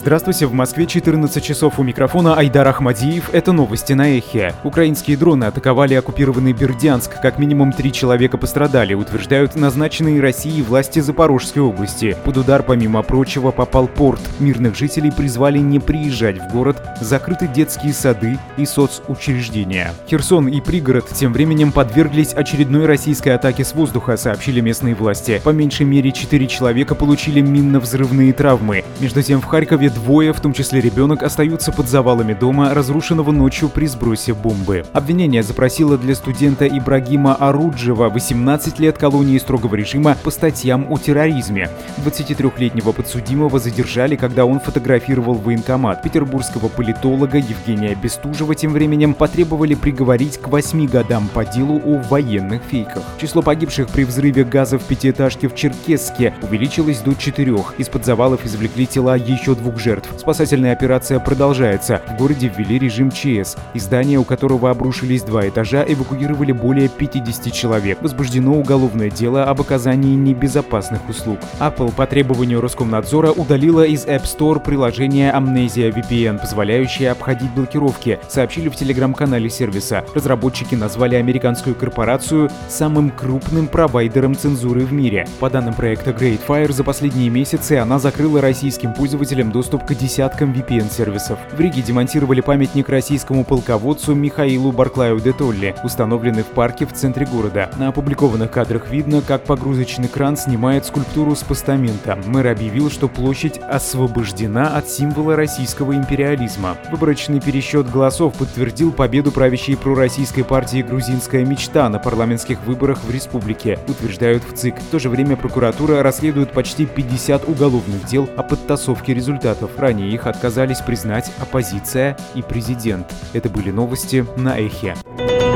Здравствуйте, в Москве 14 часов, у микрофона Айдар Ахмадиев. Это новости на Эхе. Украинские дроны атаковали оккупированный Бердянск. Как минимум 3 человека пострадали, утверждают назначенные Россией власти Запорожской области. Под удар, помимо прочего, попал порт. Мирных жителей призвали не приезжать в город, закрыты детские сады и соцучреждения. Херсон и пригород тем временем подверглись очередной российской атаке с воздуха, сообщили местные власти. По меньшей мере 4 человека получили минно-взрывные травмы. Между тем, в Харькове двое, в том числе ребенок, остаются под завалами дома, разрушенного ночью при сбросе бомбы. Обвинение запросило для студента Ибрагима Аруджева 18 лет колонии строгого режима по статьям о терроризме. 23-летнего подсудимого задержали, когда он фотографировал военкомат. Петербургского политолога Евгения Бестужева тем временем потребовали приговорить к 8 годам по делу о военных фейках. Число погибших при взрыве газа в пятиэтажке в Черкесске увеличилось до 4. Из-под завалов извлекли тела еще 2 жертв. Спасательная операция продолжается. В городе ввели режим ЧС. Из здания, у которого обрушились 2 этажа, эвакуировали более 50 человек. Возбуждено уголовное дело об оказании небезопасных услуг. Apple по требованию Роскомнадзора удалила из App Store приложение Amnesia VPN, позволяющее обходить блокировки, сообщили в телеграм-канале сервиса. Разработчики назвали американскую корпорацию самым крупным провайдером цензуры в мире. По данным проекта Great Fire, за последние месяцы она закрыла российским пользователям доступ к десяткам VPN-сервисов. В Риге демонтировали памятник российскому полководцу Михаилу Барклаю де Толли, установленный в парке в центре города. На опубликованных кадрах видно, как погрузочный кран снимает скульптуру с постамента. Мэр объявил, что площадь освобождена от символа российского империализма. Выборочный пересчет голосов подтвердил победу правящей пророссийской партии «Грузинская мечта» на парламентских выборах в республике, утверждают в ЦИК. В то же время прокуратура расследует почти 50 уголовных дел о подтасовке результатов. Ранее их отказались признать оппозиция и президент. Это были новости на Эхе.